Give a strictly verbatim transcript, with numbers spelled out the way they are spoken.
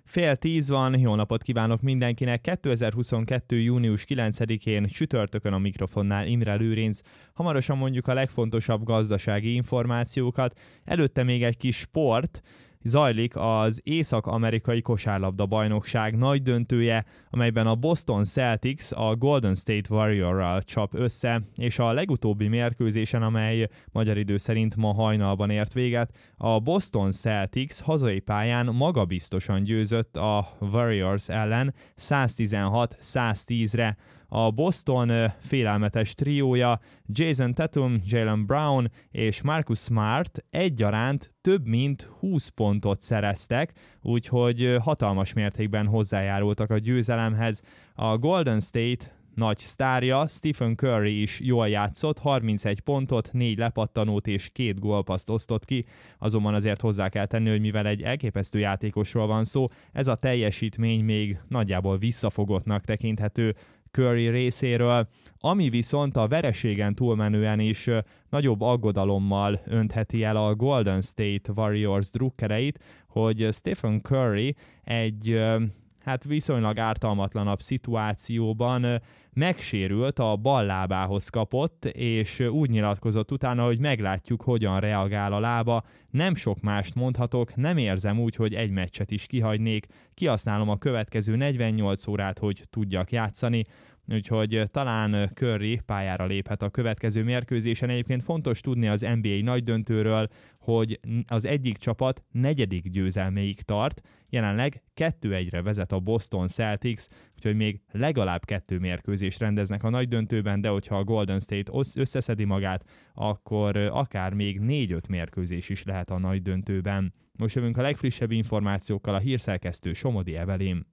Fél tíz van, jó napot kívánok mindenkinek. kétezer-huszonkettő. június kilencedikén csütörtökön a mikrofonnál Imre Lőrinc. Hamarosan mondjuk a legfontosabb gazdasági információkat. Előtte még egy kis sport. Zajlik az észak-amerikai kosárlabda bajnokság nagy döntője, amelyben a Boston Celtics a Golden State Warriorral csap össze, és a legutóbbi mérkőzésen, amely magyar idő szerint ma hajnalban ért véget, a Boston Celtics hazai pályán magabiztosan győzött a Warriors ellen száztizenhat száztízre. A Boston félelmetes triója Jason Tatum, Jaylen Brown és Marcus Smart egyaránt több mint húsz pontot szereztek, úgyhogy hatalmas mértékben hozzájárultak a győzelemhez. A Golden State nagy sztárja, Stephen Curry is jól játszott, harmincegy pontot, négy lepattanót és két gólpasszt osztott ki, azonban azért hozzá kell tenni, hogy mivel egy elképesztő játékosról van szó, ez a teljesítmény még nagyjából visszafogottnak tekinthető Curry részéről, ami viszont a vereségen túlmenően is nagyobb aggodalommal öntheti el a Golden State Warriors drukkereit, hogy Stephen Curry egy hát viszonylag ártalmatlanabb szituációban megsérült, a bal lábához kapott, és úgy nyilatkozott utána, hogy meglátjuk, hogyan reagál a lába. Nem sok mást mondhatok, nem érzem úgy, hogy egy meccset is kihagynék, kihasználom a következő negyvennyolc órát, hogy tudjak játszani, úgyhogy talán Curry pályára léphet a következő mérkőzésen. Egyébként fontos tudni az en bé á nagydöntőről, hogy az egyik csapat negyedik győzelméig tart, jelenleg kettő egyre vezet a Boston Celtics, úgyhogy még legalább kettő mérkőzést rendeznek a nagydöntőben, de hogyha a Golden State összeszedi magát, akkor akár még négy-öt mérkőzés is lehet a nagydöntőben. Most jövünk a legfrissebb információkkal, a hírszerkesztő Somodi Evelyn.